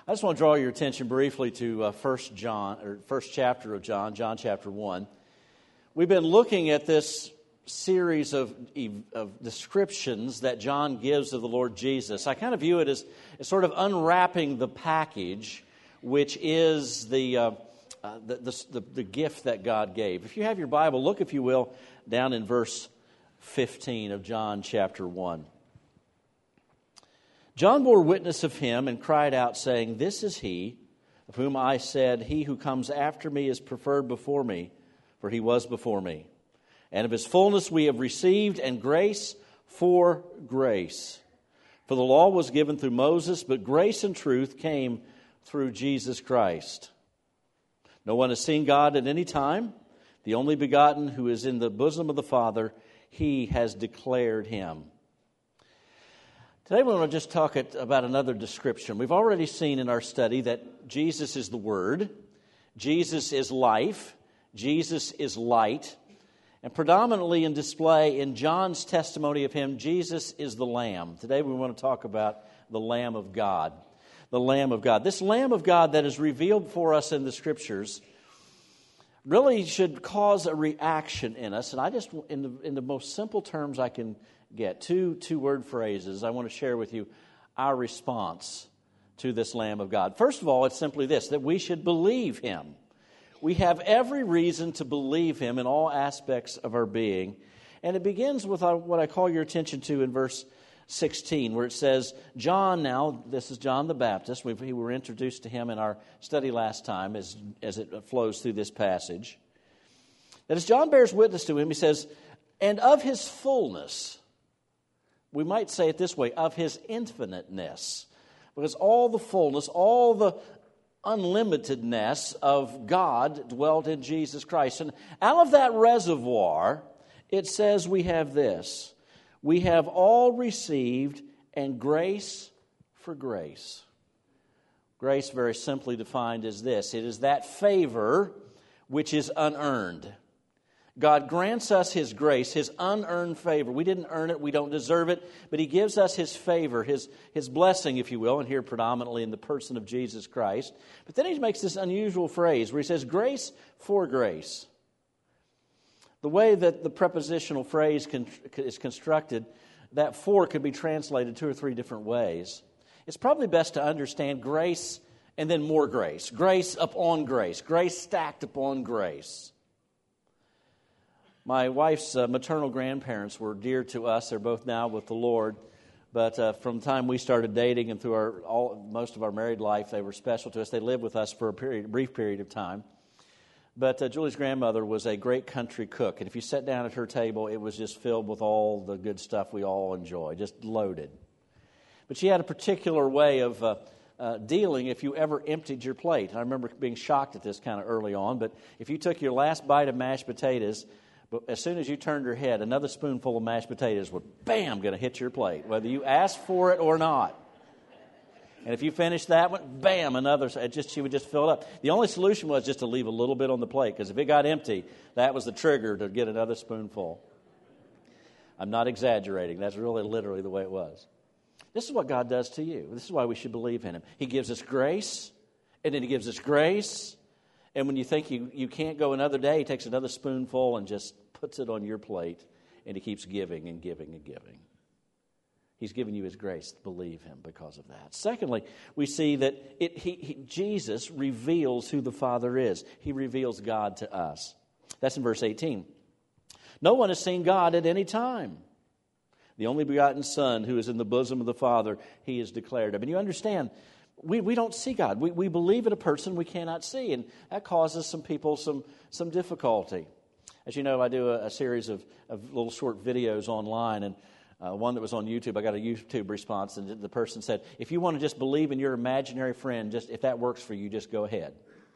I just want to draw your attention briefly to first chapter of John, John chapter 1. We've been looking at this series of descriptions that John gives of the Lord Jesus. I kind of view it as sort of unwrapping the package, which is the gift that God gave. If you have your Bible, look, if you will, down in verse 15 of John chapter 1. John bore witness of him and cried out, saying, "This is he, of whom I said, he who comes after me is preferred before me, for he was before me. And of his fullness we have received, and grace for grace. For the law was given through Moses, but grace and truth came through Jesus Christ. No one has seen God at any time. The only begotten who is in the bosom of the Father, he has declared him." Today we want to just talk about another description. We've already seen in our study that Jesus is the Word, Jesus is life, Jesus is light, and predominantly in display in John's testimony of him, Jesus is the Lamb. Today we want to talk about the Lamb of God. The Lamb of God. This Lamb of God that is revealed for us in the Scriptures really should cause a reaction in us. And I just, in the most simple terms I can get, two word phrases, I want to share with you our response to this Lamb of God. First of all, it's simply this, that we should believe him. We have every reason to believe him in all aspects of our being. And it begins with what I call your attention to in verse 16, where it says, John now, this is John the Baptist. We were introduced to him in our study last time as it flows through this passage. That as John bears witness to him, he says, and of his fullness, we might say it this way, of his infiniteness. Because all the fullness, all the unlimitedness of God dwelt in Jesus Christ. And out of that reservoir, it says we have this. We have all received, and grace for grace. Grace, very simply defined, is this. It is that favor which is unearned. God grants us his grace, his unearned favor. We didn't earn it, we don't deserve it, but he gives us his favor, his blessing, if you will, and here predominantly in the person of Jesus Christ. But then he makes this unusual phrase where he says, grace for grace. The way that the prepositional phrase is constructed, that for could be translated two or three different ways. It's probably best to understand grace and then more grace. Grace upon grace. Grace stacked upon grace. My wife's maternal grandparents were dear to us. They're both now with the Lord. But from the time we started dating and through most of our married life, they were special to us. They lived with us for a brief period of time. But Julie's grandmother was a great country cook. And if you sat down at her table, it was just filled with all the good stuff we all enjoy, just loaded. But she had a particular way of dealing if you ever emptied your plate. I remember being shocked at this kind of early on. But if you took your last bite of mashed potatoes, but as soon as you turned your head, another spoonful of mashed potatoes would, bam, going to hit your plate, whether you asked for it or not. And if you finished that one, bam, another. She would just fill it up. The only solution was just to leave a little bit on the plate, because if it got empty, that was the trigger to get another spoonful. I'm not exaggerating. That's really literally the way it was. This is what God does to you. This is why we should believe in him. He gives us grace, and then he gives us grace. And when you think you can't go another day, he takes another spoonful and just puts it on your plate, and he keeps giving and giving and giving. He's given you his grace. Believe him because of that. Secondly, we see that Jesus reveals who the Father is. He reveals God to us. That's in verse 18. No one has seen God at any time. The only begotten Son who is in the bosom of the Father, he is declared him. And you understand, we don't see God. We believe in a person we cannot see, and that causes some people some difficulty. As you know, I do a series of little short videos online, and one that was on YouTube, I got a YouTube response, and the person said, if you want to just believe in your imaginary friend, just if that works for you, just go ahead.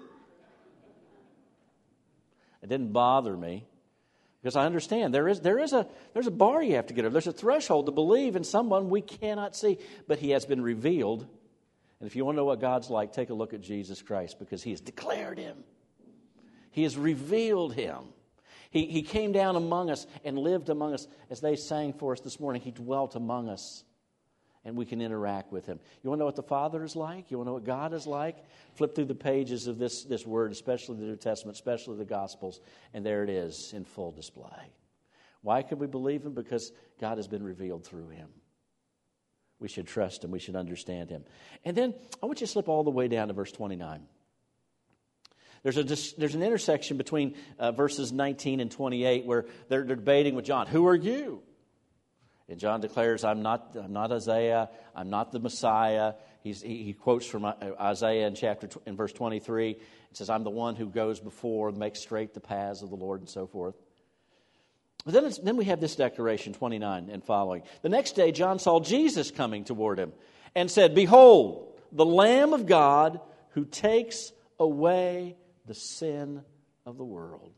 It didn't bother me, because I understand there's a bar you have to get over. There's a threshold to believe in someone we cannot see, but he has been revealed. And if you want to know what God's like, take a look at Jesus Christ, because he has declared him. He has revealed him. He came down among us and lived among us. As they sang for us this morning, he dwelt among us. and we can interact with Him. You want to know what the Father is like? You want to know what God is like? Flip through the pages of this word, especially the New Testament, especially the Gospels, and there it is in full display. Why can we believe Him? Because God has been revealed through Him. We should trust Him. We should understand Him. And then I want you to slip all the way down to verse 29. There's an intersection between verses 19 and 28 where they're debating with John. Who are you? And John declares, I'm not Isaiah. I'm not the Messiah. He quotes from Isaiah in verse 23. It says, I'm the one who goes before and makes straight the paths of the Lord and so forth. But then we have this declaration, 29 and following. The next day, John saw Jesus coming toward him and said, Behold, the Lamb of God who takes away the sin of the world.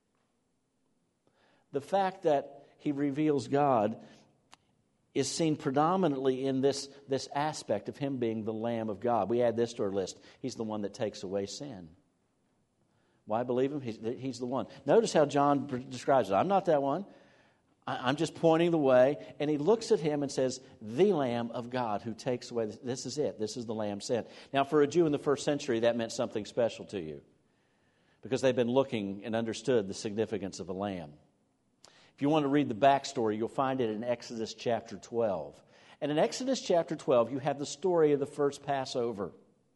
The fact that he reveals God is seen predominantly in this aspect of Him being the Lamb of God. We add this to our list. He's the one that takes away sin. Why believe Him? He's the one. Notice how John describes it. I'm not that one. I'm just pointing the way. And he looks at Him and says, the Lamb of God who takes away. This is it. This is the Lamb sent. Now, for a Jew in the first century, that meant something special to you, because they've been looking and understood the significance of a lamb. If you want to read the backstory, you'll find it in Exodus chapter 12. And in Exodus chapter 12, you have the story of the first Passover.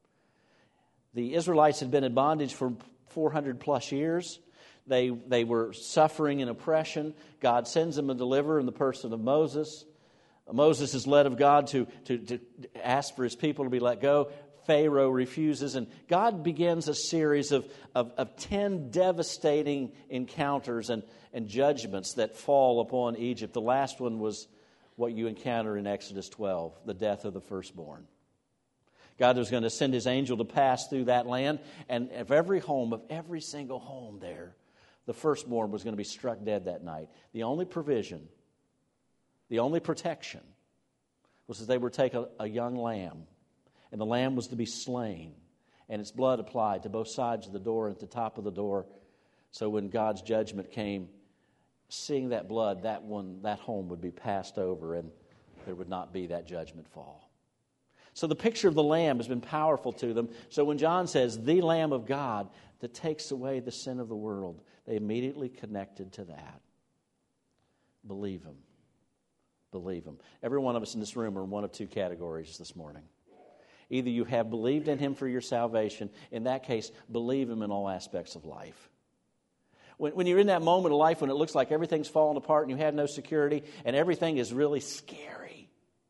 The Israelites had been in bondage for 400 plus years. They were suffering in oppression. God sends them a deliverer in the person of Moses. Moses is led of God to ask for his people to be let go. Pharaoh refuses, and God begins a series of 10 devastating encounters and judgments that fall upon Egypt. The last one was what you encounter in Exodus 12, the death of the firstborn. God was going to send His angel to pass through that land, and of every single home there, the firstborn was going to be struck dead that night. The only provision, the only protection, was that they would take a young lamb, and the lamb was to be slain, and its blood applied to both sides of the door and at the top of the door. So when God's judgment came, seeing that blood, that home would be passed over, and there would not be that judgment fall. So the picture of the lamb has been powerful to them. So when John says, the Lamb of God that takes away the sin of the world, they immediately connected to that. Believe Him. Believe Him. Every one of us in this room are in one of two categories this morning. Either you have believed in Him for your salvation. In that case, believe Him in all aspects of life. When you're in that moment of life when it looks like everything's falling apart and you have no security and everything is really scary,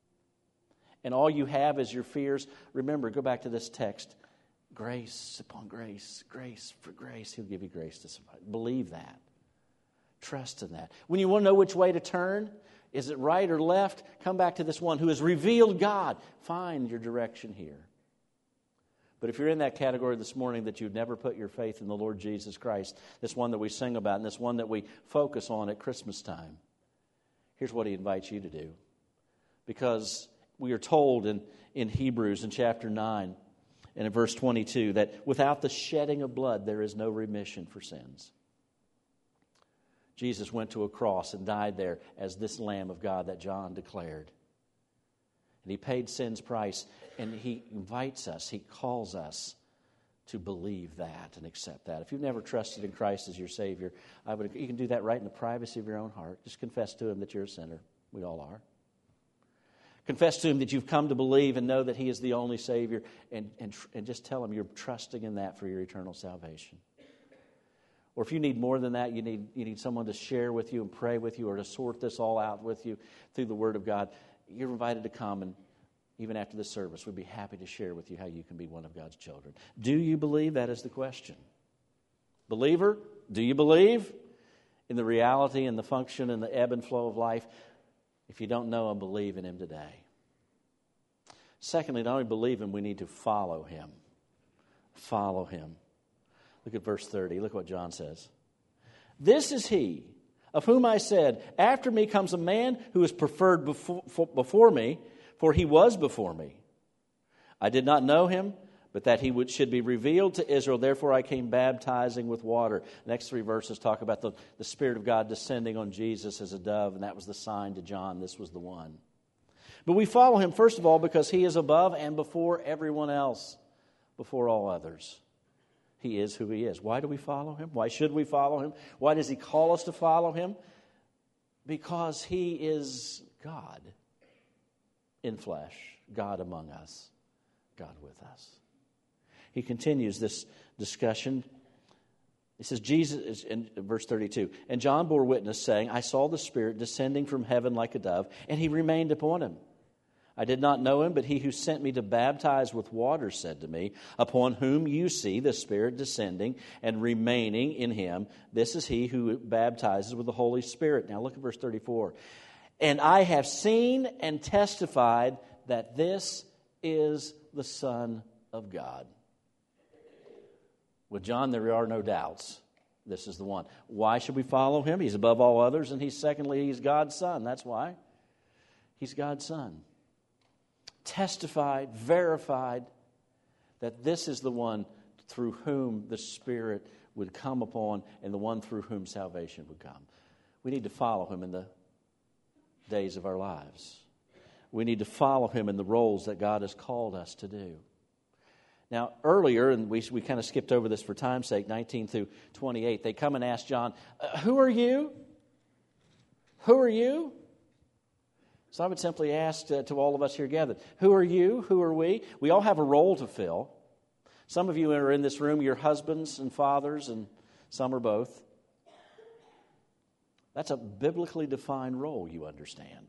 and all you have is your fears, remember, go back to this text. Grace upon grace, grace for grace. He'll give you grace to survive. Believe that. Trust in that. When you want to know which way to turn, is it right or left? Come back to this one who has revealed God. Find your direction here. But if you're in that category this morning that you've never put your faith in the Lord Jesus Christ, this one that we sing about and this one that we focus on at Christmas time, here's what He invites you to do. Because we are told in Hebrews in chapter 9 and in verse 22 that without the shedding of blood there is no remission for sins. Jesus went to a cross and died there as this Lamb of God that John declared. And He paid sin's price, and He invites us, He calls us to believe that and accept that. If you've never trusted in Christ as your Savior, you can do that right in the privacy of your own heart. Just confess to Him that you're a sinner. We all are. Confess to Him that you've come to believe and know that He is the only Savior, and just tell Him you're trusting in that for your eternal salvation. Or if you need more than that, you need someone to share with you and pray with you or to sort this all out with you through the Word of God, you're invited to come, and even after the service, we'd be happy to share with you how you can be one of God's children. Do you believe? That is the question. Believer, do you believe in the reality and the function and the ebb and flow of life? If you don't know Him, believe in Him today. Secondly, not only believe Him, we need to follow Him. Follow Him. Look at verse 30. Look what John says. This is He of whom I said, after me comes a man who is preferred before me, for he was before me. I did not know him, but that he should be revealed to Israel. Therefore I came baptizing with water. The next three verses talk about the Spirit of God descending on Jesus as a dove, and that was the sign to John. This was the one. But we follow him, first of all, because he is above and before everyone else, before all others. He is who he is. Why do we follow him? Why should we follow him? Why does he call us to follow him? Because he is God in flesh, God among us, God with us. He continues this discussion. He says, Jesus, in verse 32, and John bore witness, saying, I saw the Spirit descending from heaven like a dove, and he remained upon him. I did not know him, but he who sent me to baptize with water said to me, upon whom you see the Spirit descending and remaining in him, this is he who baptizes with the Holy Spirit. Now look at verse 34. And I have seen and testified that this is the Son of God. With John, there are no doubts. This is the one. Why should we follow him? He's above all others, and he's God's Son. That's why. He's God's Son. Testified, verified that this is the one through whom the Spirit would come upon and the one through whom salvation would come. We need to follow him in the days of our lives. We need to follow him in the roles that God has called us to do. Now, earlier, and we kind of skipped over this for time's sake, 19 through 28, they come and ask John, who are you? Who are you? So I would simply ask to all of us here gathered, who are you? Who are we? We all have a role to fill. Some of you are in this room, you're husbands and fathers, and some are both. That's a biblically defined role, you understand.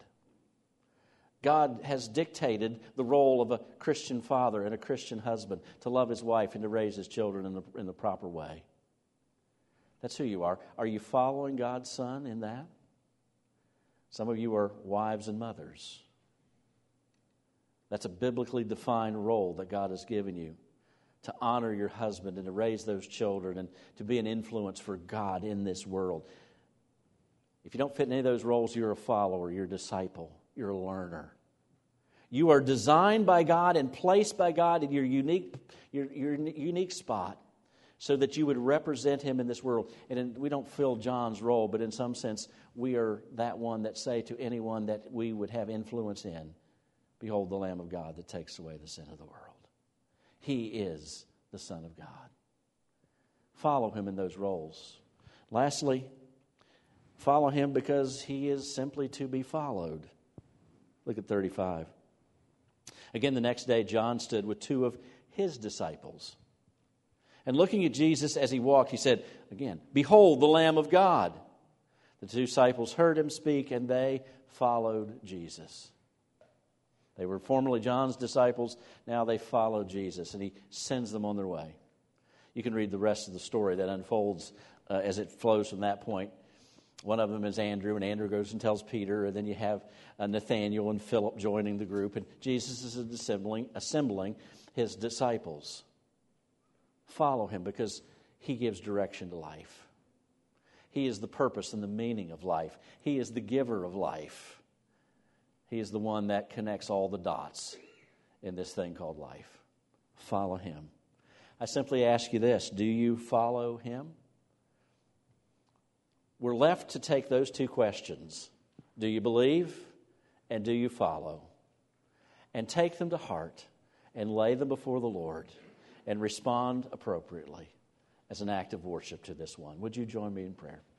God has dictated the role of a Christian father and a Christian husband to love his wife and to raise his children in the proper way. That's who you are. Are you following God's Son in that? Some of you are wives and mothers. That's a biblically defined role that God has given you to honor your husband and to raise those children and to be an influence for God in this world. If you don't fit in any of those roles, you're a follower, you're a disciple, you're a learner. You are designed by God and placed by God in your unique spot so that you would represent him in this world. And we don't fill John's role, but in some sense, we are that one that say to anyone that we would have influence in, behold the Lamb of God that takes away the sin of the world. He is the Son of God. Follow him in those roles. Lastly, follow him because he is simply to be followed. Look at 35. Again, the next day, John stood with two of his disciples. And looking at Jesus as he walked, he said, again, behold the Lamb of God. The two disciples heard him speak, and they followed Jesus. They were formerly John's disciples. Now they follow Jesus, and he sends them on their way. You can read the rest of the story that unfolds as it flows from that point. One of them is Andrew, and Andrew goes and tells Peter, and then you have Nathanael and Philip joining the group, and Jesus is assembling his disciples. Follow him because he gives direction to life. He is the purpose and the meaning of life. He is the giver of life. He is the one that connects all the dots in this thing called life. Follow him. I simply ask you this, do you follow him? We're left to take those two questions. Do you believe and do you follow? And take them to heart and lay them before the Lord and respond appropriately as an act of worship to this one. Would you join me in prayer?